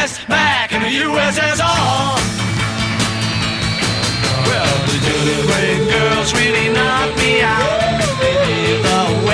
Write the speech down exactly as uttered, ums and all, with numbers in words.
West, back in the U S S R. Well, the Julie Wade girls really knocked me out. They leave the